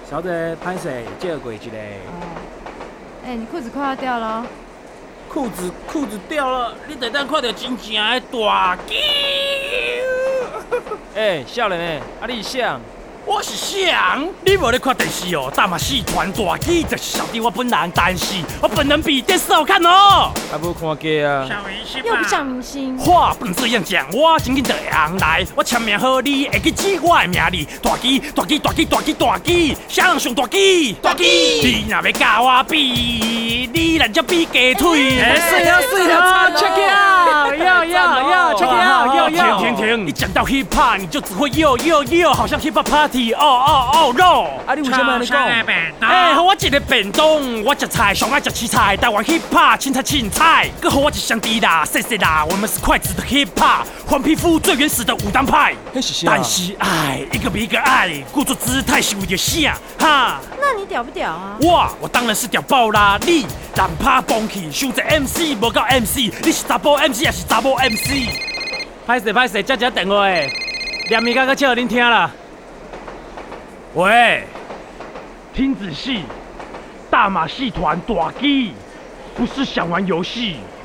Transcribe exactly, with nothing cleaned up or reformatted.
小姐，歹势，借过一个。 哦。哎、欸，你裤子快要掉了、哦。 裤子裤子掉了，你得等看到真正的大鸡。 哎、欸，少年诶，啊你想？ 我是想，你无咧看电视哦，大马戏团大鸡就是小弟我本人，但是我本人比电视好看哦。 还不看假啊？ 又不像明星。 话不能这样讲，我真紧就会红来。我签名好，你会记起我的名字。大鸡，大鸡，大鸡，大鸡，大鸡，谁人上大鸡？大鸡！你若要甲我比，你人家比鸡腿。 哎，是啊是啊 ，check it out，要要要 check it out，要要。 停停停！你讲到 hip hop， 你就只会 yo yo yo， 好像 hip hop party。哦哦哦 no！ 啊，你为什么安尼讲？ 哎，互我一个便当，我食菜上爱食青菜，台湾 hip hop 青菜青菜，搁互我一箱滴啦，谢谢啦，我们是筷子的 hip hop， 黄皮肤最原始的武当派。 那是啥？ 但是爱一个比一个爱，故作姿态是为着啥？哈？ 那你屌不屌啊？ 我我当然是屌爆啦！你懒趴崩起，想做 M C 无够 M C， 你是查甫 M C 还是查某 M C？ 歹势歹势，接一个电话，念物甲搁唱恁听啦。 喂，听仔细，大马戏团大鸡不是想玩游戏，